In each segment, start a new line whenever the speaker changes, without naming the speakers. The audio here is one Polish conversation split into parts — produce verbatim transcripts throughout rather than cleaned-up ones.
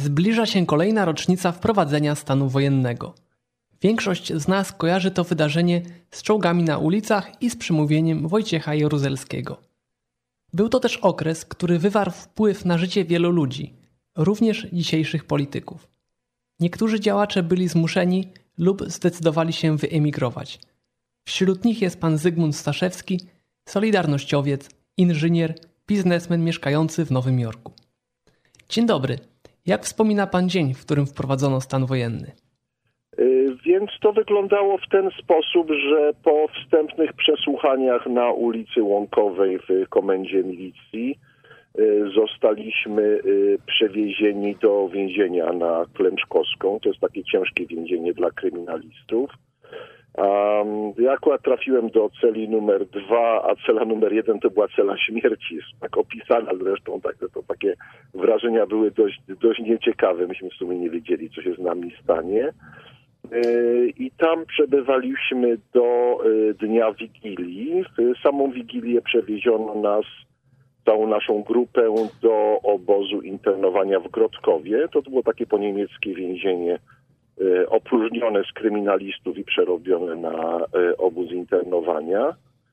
Zbliża się kolejna rocznica wprowadzenia stanu wojennego. Większość z nas kojarzy to wydarzenie z czołgami na ulicach i z przemówieniem Wojciecha Jaruzelskiego. Był to też okres, który wywarł wpływ na życie wielu ludzi, również dzisiejszych polityków. Niektórzy działacze byli zmuszeni lub zdecydowali się wyemigrować. Wśród nich jest pan Zygmunt Staszewski, solidarnościowiec, inżynier, biznesmen mieszkający w Nowym Jorku. Dzień dobry. Jak wspomina pan dzień, w którym wprowadzono stan wojenny?
Więc to wyglądało w ten sposób, że po wstępnych przesłuchaniach na ulicy Łąkowej w komendzie milicji zostaliśmy przewiezieni do więzienia na Klęczkowską. To jest takie ciężkie więzienie dla kryminalistów. Ja akurat trafiłem do celi numer dwa, a cela numer jeden to była cela śmierci. Jest tak opisana zresztą, tak, to takie wrażenia były dość, dość nieciekawe. Myśmy w sumie nie wiedzieli, co się z nami stanie. I tam przebywaliśmy do dnia Wigilii. W samą Wigilię przewieziono nas, całą naszą grupę, do obozu internowania w Grodkowie. To było takie poniemieckie więzienie opróżnione z kryminalistów i przerobione na obóz internowania.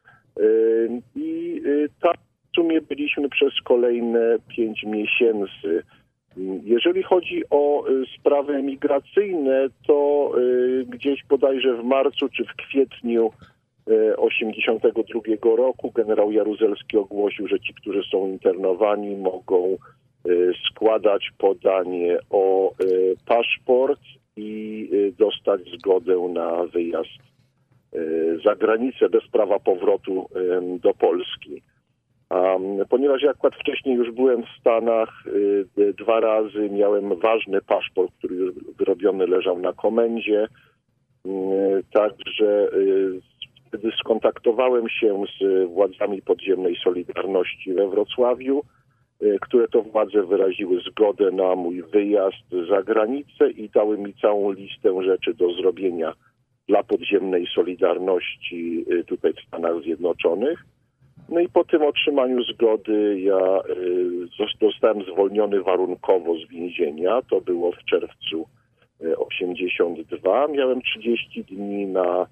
I tam w sumie byliśmy przez kolejne pięć miesięcy. Jeżeli chodzi o sprawy emigracyjne, to gdzieś bodajże w marcu czy w kwietniu osiemdziesiątego drugiego roku generał Jaruzelski ogłosił, że ci, którzy są internowani, mogą składać podanie o paszport i dostać zgodę na wyjazd za granicę bez prawa powrotu do Polski. Ponieważ ja akurat wcześniej już byłem w Stanach dwa razy, miałem ważny paszport, który już wyrobiony leżał na komendzie, także wtedy skontaktowałem się z władzami podziemnej Solidarności we Wrocławiu, które to władze wyraziły zgodę na mój wyjazd za granicę i dały mi całą listę rzeczy do zrobienia dla podziemnej Solidarności tutaj w Stanach Zjednoczonych. No i po tym otrzymaniu zgody ja zostałem zwolniony warunkowo z więzienia. To było w czerwcu osiemdziesiątego drugiego. Miałem trzydzieści dni na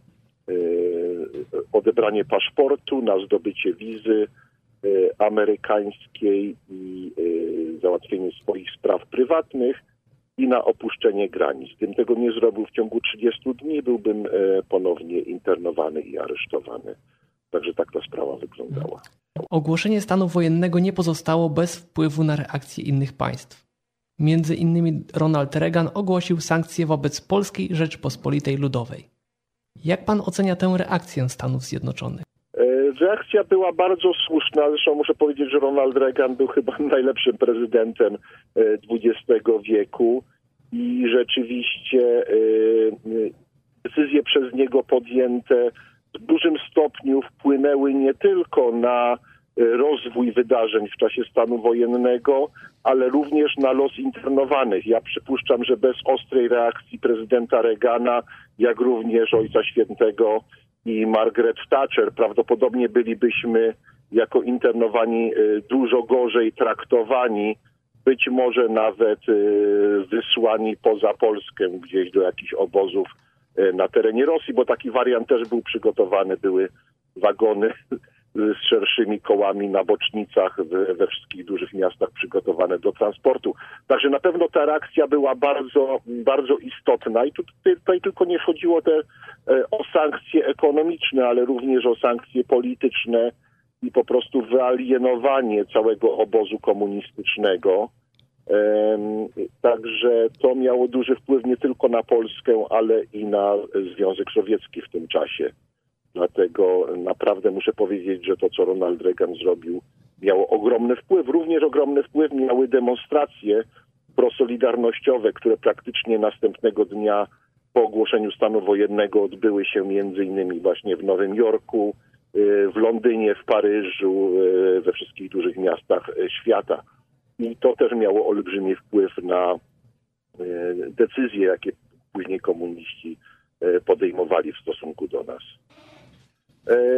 odebranie paszportu, na zdobycie wizy amerykańskiej i załatwienie swoich spraw prywatnych i na opuszczenie granic. Gdybym tego nie zrobił w ciągu trzydziestu dni, byłbym ponownie internowany i aresztowany. Także tak ta sprawa wyglądała.
Ogłoszenie stanu wojennego nie pozostało bez wpływu na reakcje innych państw. Między innymi Ronald Reagan ogłosił sankcje wobec Polskiej Rzeczypospolitej Ludowej. Jak pan ocenia tę reakcję Stanów Zjednoczonych?
Reakcja była bardzo słuszna. Zresztą muszę powiedzieć, że Ronald Reagan był chyba najlepszym prezydentem dwudziestego wieku i rzeczywiście decyzje przez niego podjęte w dużym stopniu wpłynęły nie tylko na rozwój wydarzeń w czasie stanu wojennego, ale również na los internowanych. Ja przypuszczam, że bez ostrej reakcji prezydenta Reagana, jak również Ojca Świętego i Margaret Thatcher, prawdopodobnie bylibyśmy jako internowani dużo gorzej traktowani, być może nawet wysłani poza Polskę, gdzieś do jakichś obozów na terenie Rosji, bo taki wariant też był przygotowany. Były wagony z szerszymi kołami na bocznicach we wszystkich dużych miastach przygotowane do transportu. Także na pewno ta reakcja była bardzo, bardzo istotna i tutaj, tutaj tylko nie chodziło te, o sankcje ekonomiczne, ale również o sankcje polityczne i po prostu wyalienowanie całego obozu komunistycznego. Także to miało duży wpływ nie tylko na Polskę, ale i na Związek Sowiecki w tym czasie. Dlatego naprawdę muszę powiedzieć, że to, co Ronald Reagan zrobił, miało ogromny wpływ. Również ogromny wpływ miały demonstracje prosolidarnościowe, które praktycznie następnego dnia po ogłoszeniu stanu wojennego odbyły się między innymi właśnie w Nowym Jorku, w Londynie, w Paryżu, we wszystkich dużych miastach świata. I to też miało olbrzymi wpływ na decyzje, jakie później komuniści podejmowali w stosunku do nas.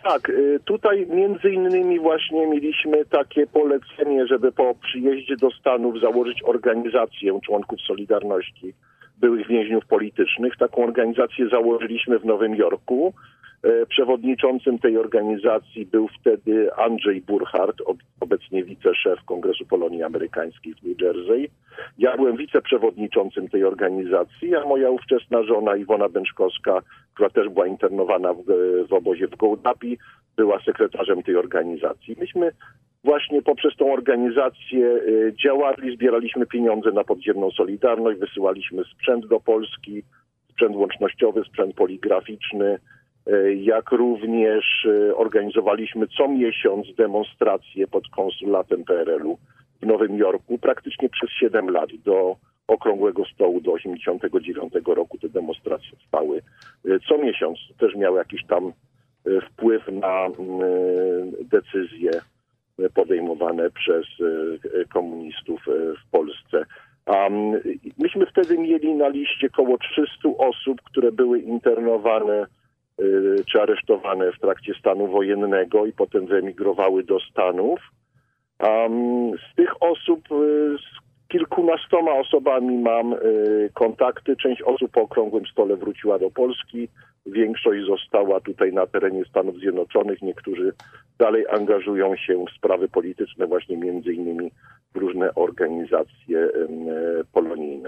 Tak, tutaj między innymi właśnie mieliśmy takie polecenie, żeby po przyjeździe do Stanów założyć organizację członków Solidarności, byłych więźniów politycznych. Taką organizację założyliśmy w Nowym Jorku. Przewodniczącym tej organizacji był wtedy Andrzej Burchard, obecnie wiceszef Kongresu Polonii Amerykańskiej w New Jersey. Ja byłem wiceprzewodniczącym tej organizacji, a moja ówczesna żona Iwona Bęczkowska, która też była internowana w, w obozie w Gołdapi, była sekretarzem tej organizacji. Myśmy właśnie poprzez tą organizację działali, zbieraliśmy pieniądze na podziemną Solidarność, wysyłaliśmy sprzęt do Polski, sprzęt łącznościowy, sprzęt poligraficzny, jak również organizowaliśmy co miesiąc demonstracje pod konsulatem P R L-u w Nowym Jorku. Praktycznie przez siedem lat do Okrągłego Stołu do osiemdziesiątego dziewiątego roku te demonstracje trwały. Co miesiąc też miały jakiś tam wpływ na decyzje podejmowane przez komunistów w Polsce. Um, myśmy wtedy mieli na liście około trzysta osób, które były internowane czy aresztowane w trakcie stanu wojennego i potem wyemigrowały do Stanów. Um, z tych osób, z kilkunastoma osobami mam y, kontakty. Część osób po Okrągłym Stole wróciła do Polski. Większość została tutaj na terenie Stanów Zjednoczonych. Niektórzy dalej angażują się w sprawy polityczne, właśnie między innymi w różne organizacje y, polonijne.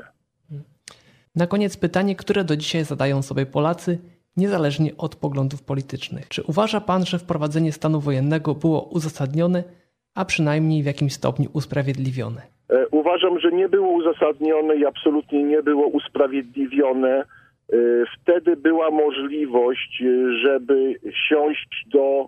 Na koniec pytanie, które do dzisiaj zadają sobie Polacy, niezależnie od poglądów politycznych. Czy uważa pan, że wprowadzenie stanu wojennego było uzasadnione, a przynajmniej w jakimś stopniu usprawiedliwione?
Uważam, że nie było uzasadnione i absolutnie nie było usprawiedliwione. Wtedy była możliwość, żeby siąść do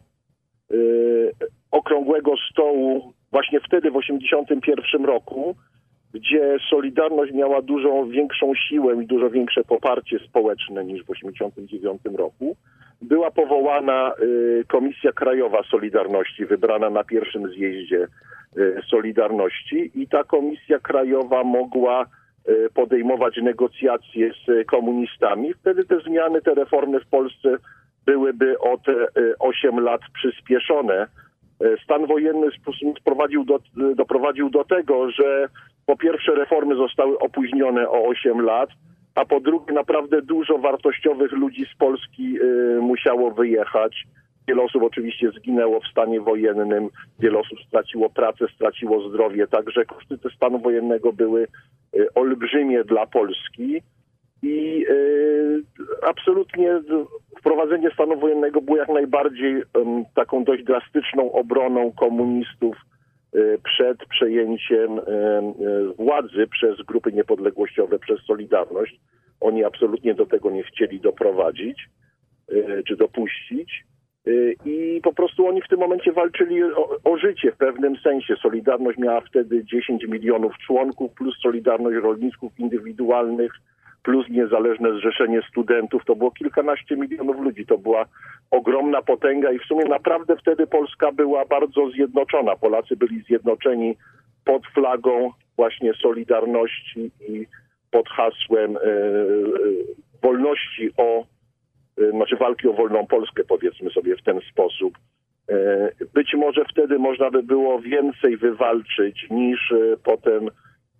Okrągłego Stołu właśnie wtedy w osiemdziesiątym pierwszym roku, gdzie Solidarność miała dużo większą siłę i dużo większe poparcie społeczne niż w osiemdziesiątym dziewiątym roku. Była powołana y, Komisja Krajowa Solidarności, wybrana na pierwszym zjeździe y, Solidarności i ta Komisja Krajowa mogła y, podejmować negocjacje z komunistami. Wtedy te zmiany, te reformy w Polsce byłyby o te y, osiem lat przyspieszone. Y, stan wojenny sprowadził do, y, doprowadził do tego, że po pierwsze reformy zostały opóźnione o osiem lat, a po drugie naprawdę dużo wartościowych ludzi z Polski y, musiało wyjechać. Wiele osób oczywiście zginęło w stanie wojennym, wiele osób straciło pracę, straciło zdrowie, także koszty tego stanu wojennego były y, olbrzymie dla Polski i y, absolutnie wprowadzenie stanu wojennego było jak najbardziej y, taką dość drastyczną obroną komunistów przed przejęciem władzy przez grupy niepodległościowe, przez Solidarność. Oni absolutnie do tego nie chcieli doprowadzić czy dopuścić i po prostu oni w tym momencie walczyli o, o życie w pewnym sensie. Solidarność miała wtedy dziesięć milionów członków plus Solidarność Rolników Indywidualnych plus Niezależne Zrzeszenie Studentów. To było kilkanaście milionów ludzi. To była ogromna potęga i w sumie naprawdę wtedy Polska była bardzo zjednoczona. Polacy byli zjednoczeni pod flagą właśnie Solidarności i pod hasłem e, e, wolności o, e, znaczy walki o wolną Polskę, powiedzmy sobie w ten sposób. E, być może wtedy można by było więcej wywalczyć niż e, potem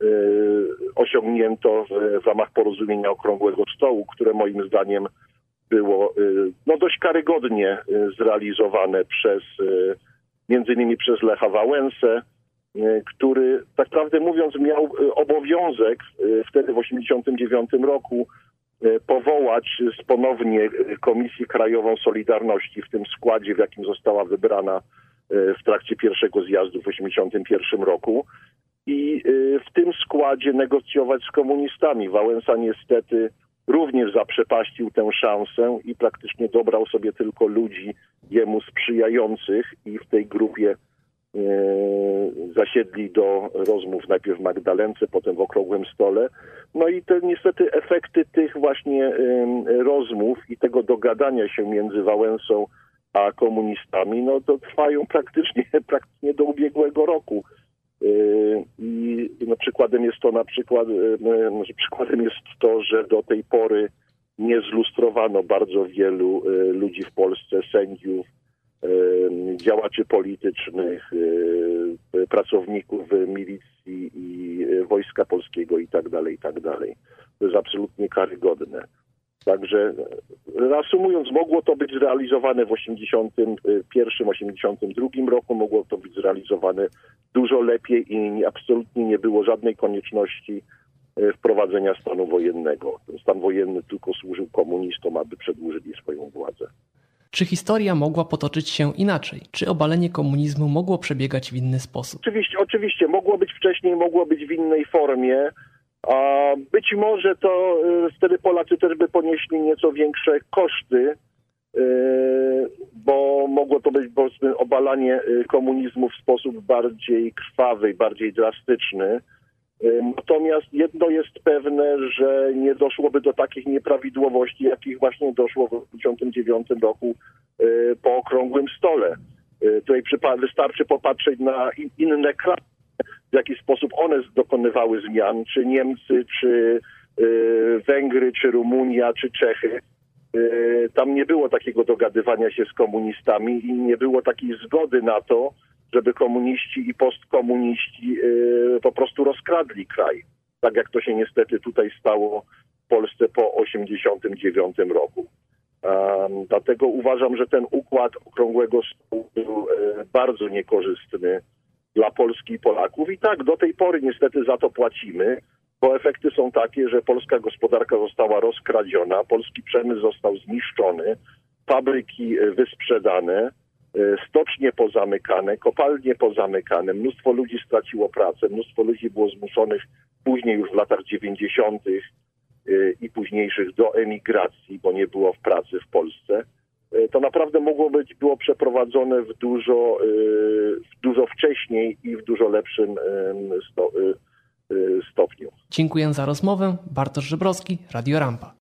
osiągnięto w, w ramach porozumienia Okrągłego Stołu, które moim zdaniem było no, dość karygodnie zrealizowane przez między innymi przez Lecha Wałęsę, który tak prawdę mówiąc miał obowiązek wtedy w osiemdziesiątym dziewiątym roku powołać ponownie Komisję Krajową Solidarności w tym składzie, w jakim została wybrana w trakcie pierwszego zjazdu w osiemdziesiątym pierwszym roku. I w tym składzie negocjować z komunistami. Wałęsa niestety również zaprzepaścił tę szansę i praktycznie dobrał sobie tylko ludzi jemu sprzyjających i w tej grupie e, zasiedli do rozmów najpierw w Magdalence, potem w Okrągłym Stole. No i te niestety efekty tych właśnie e, rozmów i tego dogadania się między Wałęsą a komunistami, no to trwają praktycznie, praktycznie do ubiegłego roku. I no, przykładem jest to na przykład, może przykładem jest to, że do tej pory nie zlustrowano bardzo wielu ludzi w Polsce, sędziów, działaczy politycznych, pracowników milicji i Wojska Polskiego i tak dalej, i tak dalej. To jest absolutnie karygodne. Także reasumując, mogło to być zrealizowane w osiemdziesiątym pierwszym, osiemdziesiątym drugim roku, mogło to być zrealizowane dużo lepiej i absolutnie nie było żadnej konieczności wprowadzenia stanu wojennego. Ten stan wojenny tylko służył komunistom, aby przedłużyli swoją władzę.
Czy historia mogła potoczyć się inaczej? Czy obalenie komunizmu mogło przebiegać w inny sposób?
Oczywiście, oczywiście. Mogło być wcześniej, mogło być w innej formie. A być może to y, wtedy Polacy też by ponieśli nieco większe koszty, y, bo mogło to być powiedzmy obalanie y, komunizmu w sposób bardziej krwawy, bardziej drastyczny. Y, natomiast jedno jest pewne, że nie doszłoby do takich nieprawidłowości, jakich właśnie doszło w tysiąc dziewięćset osiemdziesiątym dziewiątym roku y, po okrągłym stole. Y, tutaj przypa- wystarczy popatrzeć na in- inne kraje, w jaki sposób one dokonywały zmian, czy Niemcy, czy y, Węgry, czy Rumunia, czy Czechy. Y, tam nie było takiego dogadywania się z komunistami i nie było takiej zgody na to, żeby komuniści i postkomuniści y, po prostu rozkradli kraj. Tak jak to się niestety tutaj stało w Polsce po osiemdziesiątym dziewiątym roku. Um, dlatego uważam, że ten układ okrągłego stołu był y, bardzo niekorzystny dla Polski i Polaków. I tak, do tej pory niestety za to płacimy, bo efekty są takie, że polska gospodarka została rozkradziona, polski przemysł został zniszczony, fabryki wysprzedane, stocznie pozamykane, kopalnie pozamykane, mnóstwo ludzi straciło pracę, mnóstwo ludzi było zmuszonych później już w latach dziewięćdziesiątych i późniejszych do emigracji, bo nie było w pracy w Polsce. To naprawdę mogło być, było przeprowadzone w dużo, w dużo wcześniej i w dużo lepszym stopniu.
Dziękuję za rozmowę. Bartosz Żebrowski, Radio Rampa.